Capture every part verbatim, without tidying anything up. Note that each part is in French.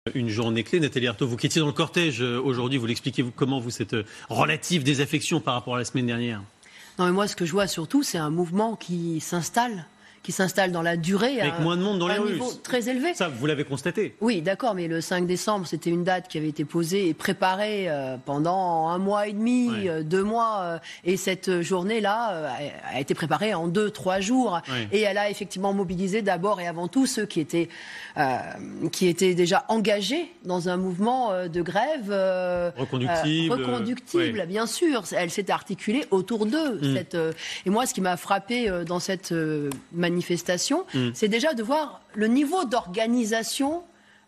Une journée clé, Nathalie Arthaud, vous qui étiez dans le cortège aujourd'hui, vous l'expliquez comment vous cette relative désaffection par rapport à la semaine dernière? Non mais moi ce que je vois surtout c'est un mouvement qui s'installe, qui s'installe dans la durée. Avec à moins de monde dans les un rues. niveau très élevé. Ça, vous l'avez constaté. Oui, d'accord, mais le cinq décembre, c'était une date qui avait été posée et préparée euh, pendant un mois et demi, ouais. euh, deux mois, euh, et cette journée-là euh, a été préparée en deux, trois jours, ouais. Et elle a effectivement mobilisé d'abord et avant tout ceux qui étaient, euh, qui étaient déjà engagés dans un mouvement euh, de grève euh, reconductible, euh, reconductible ouais. Bien sûr. Elle s'est articulée autour d'eux. Mm. Cette, euh, et moi, ce qui m'a frappé euh, dans cette euh, manifestation, mm. c'est déjà de voir le niveau d'organisation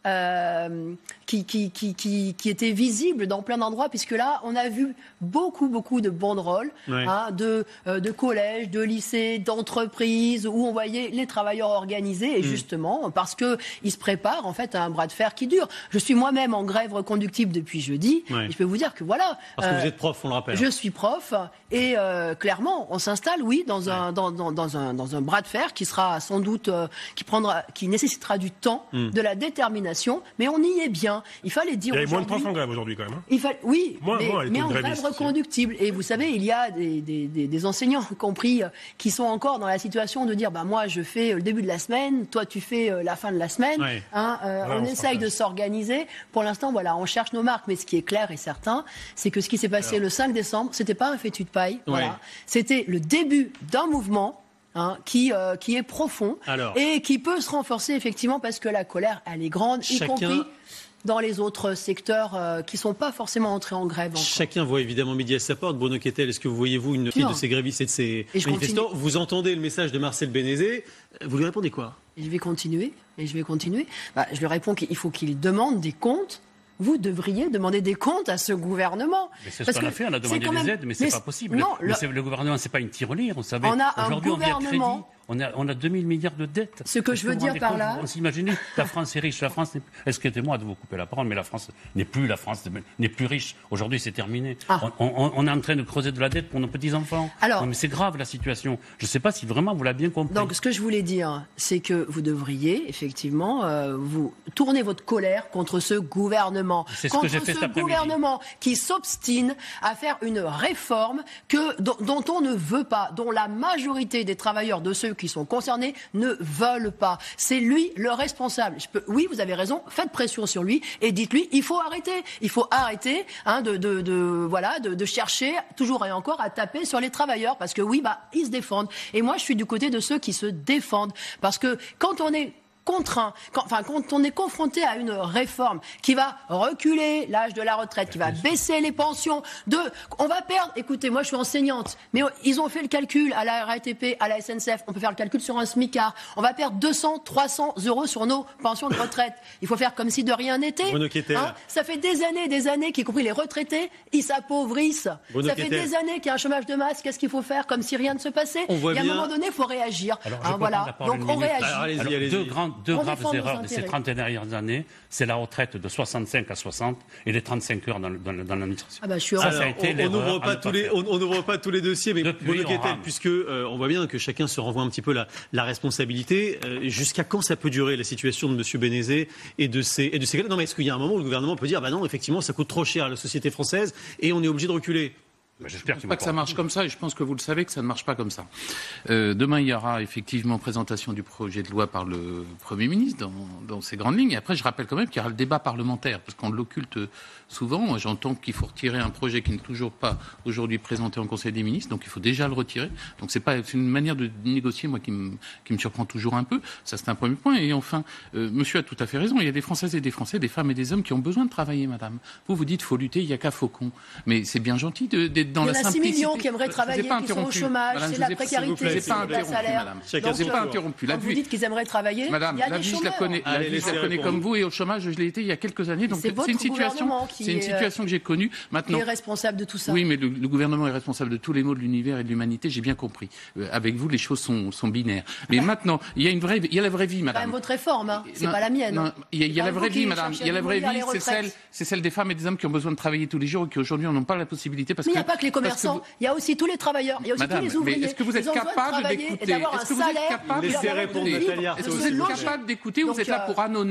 euh, qui, qui, qui, qui, qui était visible dans plein d'endroits, puisque là, on a vu beaucoup, beaucoup de banderoles, ouais. hein, de, euh, de collèges, de lycées, d'entreprises, où on voyait les travailleurs organisés, et mmh. justement, parce qu'ils se préparent en fait à un bras de fer qui dure. Je suis moi-même en grève reconductible depuis jeudi, ouais. et je peux vous dire que voilà... Parce que euh, vous êtes prof, on le rappelle. Je suis prof, et euh, clairement, on s'installe, oui, dans un, ouais. dans, dans, dans, un, dans un bras de fer qui sera sans doute... Euh, qui, prendra, qui nécessitera du temps, mmh. de la détermination, mais on y est bien. Il fallait dire. Il y avait moins de profs en grève aujourd'hui quand même. Hein. Il fa... Oui, moi, mais, moi, mais en grève reconductible. Et vous savez, il y a des, des, des, des enseignants compris qui sont encore dans la situation de dire bah moi je fais le début de la semaine, toi tu fais la fin de la semaine. Ouais. Hein, euh, voilà, on, on essaye de s'organiser. Pour l'instant, voilà, on cherche nos marques. Mais ce qui est clair et certain, c'est que ce qui s'est passé Alors. le cinq décembre, c'était pas un fétu de paille. Ouais. Voilà. C'était le début d'un mouvement. Hein, qui, euh, qui est profond Alors, et qui peut se renforcer effectivement parce que la colère, elle est grande, chacun... y compris dans les autres secteurs euh, qui ne sont pas forcément entrés en grève. Encore. Chacun voit évidemment midi à sa porte. Bruno Kettel, est-ce que vous voyez, vous, une de ces grévistes et de ces et manifestants continue. Vous entendez le message de Marcel Bénézé, vous lui répondez quoi? Et je vais continuer, et je vais continuer. Bah, je lui réponds qu'il faut qu'il demande des comptes. Vous devriez demander des comptes à ce gouvernement. Mais c'est ce qu'on a fait, on a demandé des aides, mais c'est pas possible. Non, le... le... le gouvernement, c'est pas une tirelire, on savait. On a un gouvernement... On a, on a deux mille milliards de dettes. Ce que je veux dire par là... On s'imagine, la France est riche, la France n'est plus... Excusez-moi de vous couper la parole, mais la France n'est plus la France, n'est plus riche. Aujourd'hui, c'est terminé. Ah. On, on, on est en train de creuser de la dette pour nos petits-enfants. Alors, non, mais c'est grave, la situation. Je ne sais pas si vraiment vous l'avez bien compris. Donc, ce que je voulais dire, c'est que vous devriez, effectivement, euh, vous tourner votre colère contre ce gouvernement. C'est ce contre que j'ai fait ce cet après-midi. gouvernement qui s'obstine à faire une réforme que, dont, dont on ne veut pas, dont la majorité des travailleurs, de ceux qui sont concernés, ne veulent pas. C'est lui le responsable. Je peux... Oui, vous avez raison, faites pression sur lui et dites-lui, il faut arrêter. Il faut arrêter hein, de, de, de, voilà, de, de chercher toujours et encore à taper sur les travailleurs parce que oui, bah, ils se défendent. Et moi, je suis du côté de ceux qui se défendent. Parce que quand on est contraint, quand, enfin, quand on est confronté à une réforme qui va reculer l'âge de la retraite, qui va baisser les pensions, de, on va perdre, écoutez, moi je suis enseignante, mais ils ont fait le calcul à la R A T P, à la S N C F, on peut faire le calcul sur un SMICAR, on va perdre deux cents, trois cents euros sur nos pensions de retraite. Il faut faire comme si de rien n'était. Hein, ça fait des années, des années, qu'y compris les retraités, ils s'appauvrissent. Bruno ça fait Kettel. Des années qu'il y a un chômage de masse, qu'est-ce qu'il faut faire comme si rien ne se passait? On voit Et à bien... un moment donné, il faut réagir. Alors, hein, voilà. Donc on réagit. Alors, allez-y, allez-y. Deux grandes Deux on graves erreurs de ces trente dernières années, c'est la retraite de soixante-cinq à soixante et les trente-cinq heures dans, dans, dans l'administration. Ah bah, je suis ça, ça a été on n'ouvre pas, pas, on, pas tous les dossiers, mais Bruno Kettel, puisque euh, on voit bien que chacun se renvoie un petit peu la, la responsabilité. Euh, jusqu'à quand ça peut durer la situation de M. Bénézé et de ses et de ses... Non, mais est-ce qu'il y a un moment où le gouvernement peut dire, bah non, effectivement, ça coûte trop cher à la société française et on est obligé de reculer? Ben, J'espère pas que ça marche comme ça, et je pense que vous le savez que ça ne marche pas comme ça. Euh, demain, il y aura effectivement présentation du projet de loi par le Premier ministre dans, dans ses grandes lignes. Et après, je rappelle quand même qu'il y aura le débat parlementaire, parce qu'on l'occulte souvent. Moi, j'entends qu'il faut retirer un projet qui n'est toujours pas aujourd'hui présenté en Conseil des ministres, donc il faut déjà le retirer. Donc c'est pas c'est une manière de négocier, moi, qui me, qui me surprend toujours un peu. Ça, c'est un premier point. Et enfin, euh, monsieur a tout à fait raison. Il y a des Françaises et des Français, des femmes et des hommes qui ont besoin de travailler, madame. Vous, vous dites, faut lutter, il n'y a qu'à Faucon. Mais c'est bien gentil de, d'être dans la simplicité. Il y en a six millions qui aimeraient travailler, qui sont au chômage, c'est la précarité, c'est le salaire. Je n'ai pas interrompu. Quand vous dites qu'ils aimeraient travailler, madame, il y a la des vie, je la connais, la vie, je la connais comme vous, et au chômage, je l'ai été il y a quelques années. Donc c'est une situation, c'est une situation que j'ai connue. Maintenant, qui est responsable de tout ça. Oui, mais le, le gouvernement est responsable de tous les maux de l'univers et de l'humanité. J'ai bien compris. Euh, avec vous, les choses sont, sont binaires. Mais bah, maintenant, il y a une vraie, il y a la vraie vie, madame. C'est quand même votre réforme, hein. C'est pas la mienne. Non, il y a, il y a la vraie vie, madame. Il y a la vraie vie, c'est celle, c'est celle des femmes et des hommes qui ont besoin de travailler tous les jours et qui aujourd'hui n'ont pas la possibilité parce que. Mais que. il n'y a pas que les commerçants. Il y a aussi tous les travailleurs. Il y a aussi madame, tous les ouvriers. Mais est-ce que vous êtes capable d'écouter? Est-ce que vous êtes capable Laissez répondre Nathalie Arthaud. Est-ce que vous êtes capable d'écouter ou vous êtes là pour annoncer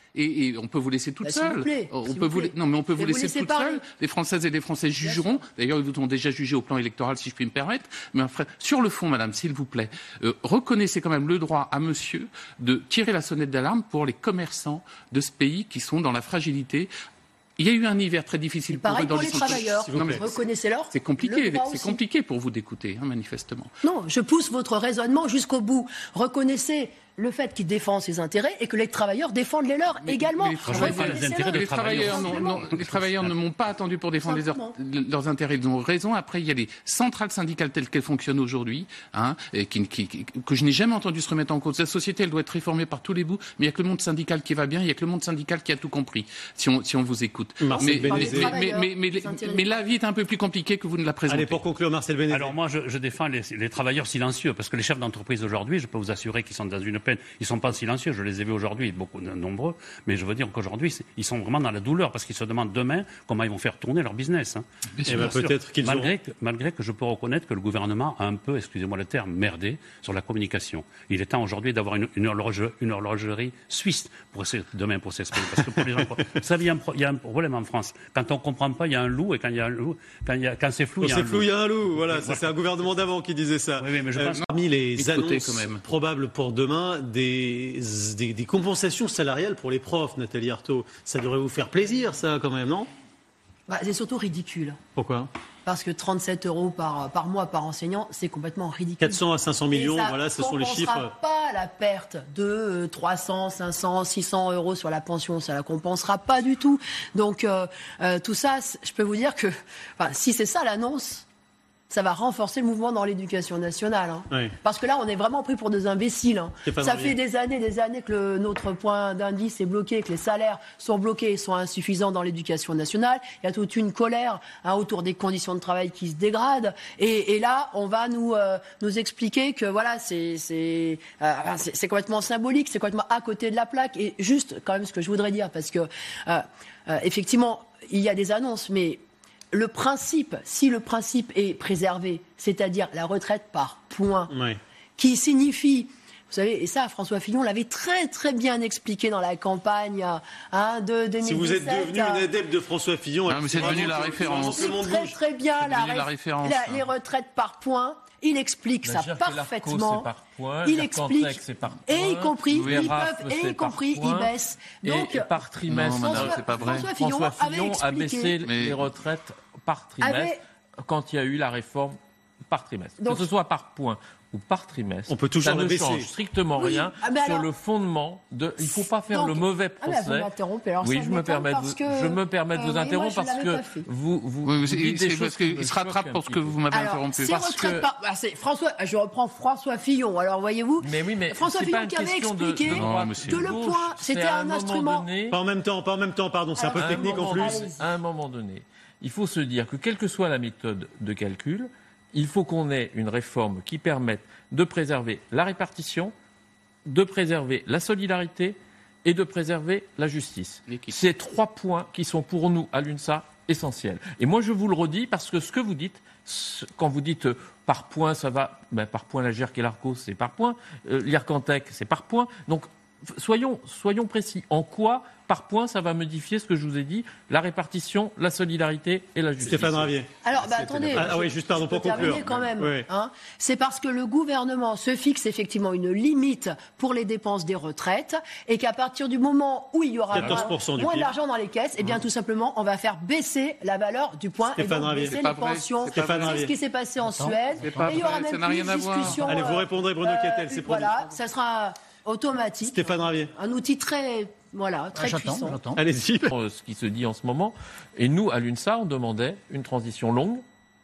Et, et on peut vous laisser toute bah, seule. Plaît, on peut vous, non, mais on peut vous laisser toute seule. Les Françaises et les Français jugeront. D'ailleurs, ils vous ont déjà jugé au plan électoral, si je puis me permettre. Mais enfin, sur le fond, madame, s'il vous plaît, euh, reconnaissez quand même le droit à monsieur de tirer la sonnette d'alarme pour les commerçants de ce pays qui sont dans la fragilité. Il y a eu un hiver très difficile pour eux dans pour les, les travailleurs. Reconnaissez-leur. C'est compliqué, c'est compliqué pour vous d'écouter, hein, manifestement. Non, je pousse votre raisonnement jusqu'au bout. Reconnaissez le fait qu'il défend ses intérêts et que les travailleurs défendent les leurs mais, également. Mais les, les, intérêts les, travailleurs, non, non, les travailleurs ne m'ont pas attendu pour défendre les leurs, leurs intérêts. Ils ont raison. Après, il y a les centrales syndicales telles qu'elles fonctionnent aujourd'hui, hein, et qui, qui, qui, que je n'ai jamais entendu se remettre en cause. La société, elle doit être réformée par tous les bouts, mais il n'y a que le monde syndical qui va bien, il n'y a que le monde syndical qui a tout compris, si on, si on vous écoute. Mais, mais, mais, mais, mais, mais la vie est un peu plus compliquée que vous ne la présentez. Allez, pour conclure, Marcel Bénézet. Alors moi, je, je défends les, les travailleurs silencieux, parce que les chefs d'entreprise aujourd'hui, je peux vous assurer qu'ils sont dans une peine, ils ne sont pas silencieux. Je les ai vus aujourd'hui, beaucoup nombreux, mais je veux dire qu'aujourd'hui, ils sont vraiment dans la douleur parce qu'ils se demandent demain comment ils vont faire tourner leur business. Hein. Et ben peut-être qu'ils malgré, auront... que, malgré que je peux reconnaître que le gouvernement a un peu, excusez-moi le terme, merdé sur la communication. Il est temps aujourd'hui d'avoir une, une, horloge, une horlogerie suisse pour essayer, demain pour s'exprimer. Parce que pour les gens, vous savez, il y, a un, il y a un problème en France. Quand on ne comprend pas, il y a un loup, et quand, il y a un loup, quand, il y a, quand c'est flou, il y a un loup. Quand c'est flou, il y a un loup. Voilà, ça, c'est un gouvernement d'avant qui disait ça. Oui, oui, mais je pense... euh, parmi les annonces quand même. probables pour demain, des, des, des compensation salariale pour les profs, Nathalie Arthaud. Ça devrait vous faire plaisir, ça, quand même, non? Bah, c'est surtout ridicule. Pourquoi? Parce que trente-sept euros par, par mois par enseignant, c'est complètement ridicule. quatre cents à cinq cents millions, voilà, ce sont les chiffres. Ça ne compensera pas la perte de trois cents, cinq cents, six cents euros sur la pension. Ça ne la compensera pas du tout. Donc, euh, euh, tout ça, je peux vous dire que enfin, si c'est ça l'annonce, ça va renforcer le mouvement dans l'éducation nationale. Hein. Oui. Parce que là, on est vraiment pris pour des imbéciles. Hein. Ça fait des années des années que le, notre point d'indice est bloqué, que les salaires sont bloqués, sont insuffisants dans l'éducation nationale. Il y a toute une colère hein, autour des conditions de travail qui se dégradent. Et, et là, on va nous, euh, nous expliquer que voilà, c'est, c'est, euh, c'est, c'est complètement symbolique, c'est complètement à côté de la plaque. Et juste, quand même, ce que je voudrais dire, parce que, euh, euh, effectivement, il y a des annonces, mais... Le principe, si le principe est préservé, c'est-à-dire la retraite par points, oui. qui signifie, vous savez, et ça, François Fillon l'avait très très bien expliqué dans la campagne hein, de deux mille dix-sept. Si vous êtes devenu une adepte de François Fillon, non, mais c'est devenu la référence. C'est très très bien la, ré- la référence. La, les retraites par points. Il explique ça parfaitement. Par point, il explique, c'est par point, et y compris, ils Raf, peuvent, et y compris, ils baissent. Donc, et par trimestre. Non, François, c'est pas vrai. François Fillon, François Fillon a baissé mais... les retraites par trimestre avait... quand il y a eu la réforme par trimestre. Donc, que ce soit par point ou par trimestre, on peut toujours ça ne baisser. change strictement oui. rien ah ben sur alors... le fondement de. Il ne faut pas faire Donc... le mauvais procès. Ah ben vous m'interrompez. Alors oui, ça je me permets de, que... je me permets de vous euh, interrompre moi, parce que vous vous. Oui, vous dites des choses qu'il se rattrape pour ce que vous m'avez alors, interrompu. C'est parce que... par... ah, c'est François. Je reprends François Fillon. Alors voyez-vous. Mais oui, mais François Fillon qui avait expliqué de, de non, que le point c'était un, un instrument. Donné, pas en même temps, pas en même temps. Pardon, c'est un peu technique en plus. À un moment donné, il faut se dire que quelle que soit la méthode de calcul, il faut qu'on ait une réforme qui permette de préserver la répartition, de préserver la solidarité et de préserver la justice. C'est trois points qui sont pour nous, à l'UNSA, essentiels. Et moi, je vous le redis parce que ce que vous dites, quand vous dites euh, par point, ça va, ben, par point, la G E R C et l'Arcos, c'est par point, euh, l'IRCANTEC, c'est par point. Donc, soyons, soyons précis. En quoi, par point, ça va modifier ce que je vous ai dit, la répartition, la solidarité et la justice. Stéphane Ravier. Alors, bah, attendez. Ah, ah oui, juste pardon pour conclure. Quand même. Oui. Hein, c'est parce que le gouvernement se fixe effectivement une limite pour les dépenses des retraites et qu'à partir du moment où il y aura moins, moins d'argent dans les caisses, eh bien, mmh. tout simplement, on va faire baisser la valeur du point Stéphane et donc Ravier. baisser C'est les pas pensions. C'est, c'est ce qui s'est passé en Attends. Suède. Et il y aura même plus de discussion. Allez, vous répondrez, Bruno Cattel, c'est promis. Voilà, ça sera automatique. Stéphane Ravier. Un outil très... Voilà, très ah, j'attends, puissant. J'attends. Allez-y. Ce qui se dit en ce moment. Et nous, à l'UNSA, on demandait une transition longue,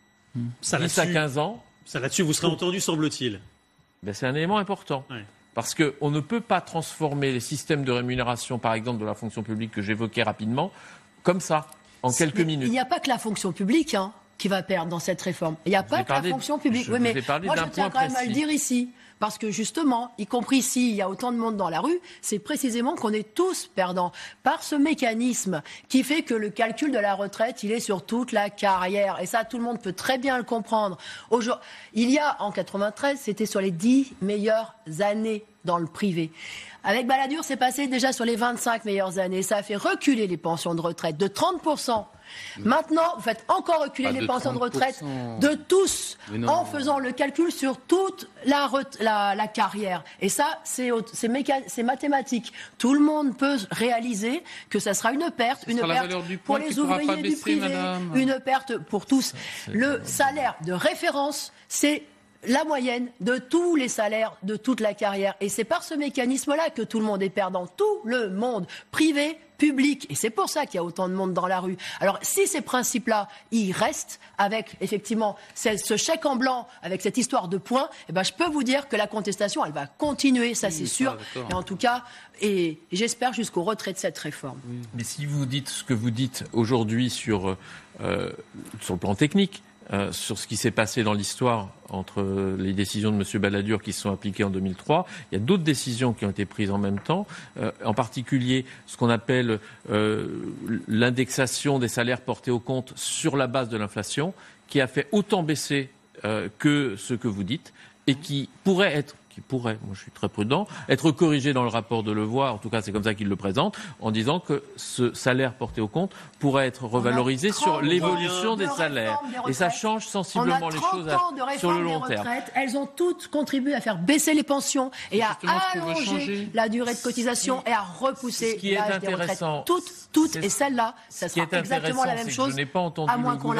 ça dix à quinze ans. Ça là-dessus, vous serez entendu, semble-t-il. Ben, c'est un élément important. Ouais. Parce qu'on ne peut pas transformer les systèmes de rémunération, par exemple, de la fonction publique que j'évoquais rapidement, comme ça, en quelques mais minutes. Il n'y a pas que la fonction publique hein, qui va perdre dans cette réforme. Il n'y a pas que la fonction publique. Je oui, mais moi, je tiens quand même à le dire ici. Parce que justement, y compris s'il y a autant de monde dans la rue, c'est précisément qu'on est tous perdants par ce mécanisme qui fait que le calcul de la retraite, il est sur toute la carrière. Et ça, tout le monde peut très bien le comprendre. Aujourd'hui, il y a, en quatre-vingt-treize, c'était sur les dix meilleures années dans le privé. Avec Balladur, c'est passé déjà sur les vingt-cinq meilleures années. Ça a fait reculer les pensions de retraite de trente pour cent. Maintenant, vous faites encore reculer les pensions de retraite de tous en faisant le calcul sur toute la, la, la carrière. Et ça, c'est mathématique. Tout le monde peut réaliser que ça sera une perte, une perte pour les ouvriers du privé, une perte pour tous. Le salaire de référence, c'est la moyenne de tous les salaires de toute la carrière. Et c'est par ce mécanisme-là que tout le monde est perdant. Tout le monde, privé, public. Et c'est pour ça qu'il y a autant de monde dans la rue. Alors, si ces principes-là, ils restent avec, effectivement, ce chèque en blanc, avec cette histoire de points, eh ben, je peux vous dire que la contestation, elle va continuer, ça oui, c'est sûr. Et en tout cas, et j'espère jusqu'au retrait de cette réforme. Oui. Mais si vous dites ce que vous dites aujourd'hui sur, euh, sur le plan technique, Euh, sur ce qui s'est passé dans l'histoire entre les décisions de M. Balladur qui se sont appliquées en deux mille trois. Il y a d'autres décisions qui ont été prises en même temps, euh, en particulier ce qu'on appelle euh, l'indexation des salaires portés au compte sur la base de l'inflation, qui a fait autant baisser euh, que ce que vous dites et qui pourrait être qui pourrait, moi je suis très prudent, être corrigé dans le rapport de Levoy, en tout cas c'est comme ça qu'il le présente, en disant que ce salaire porté au compte pourrait être revalorisé sur l'évolution des salaires. Des et ça change sensiblement les choses à, sur le long terme. Elles ont toutes contribué à faire baisser les pensions et à allonger la durée de cotisation et à repousser l'âge des retraites. Toutes, toutes, et celle-là, ça sera exactement la même chose, à moins qu'on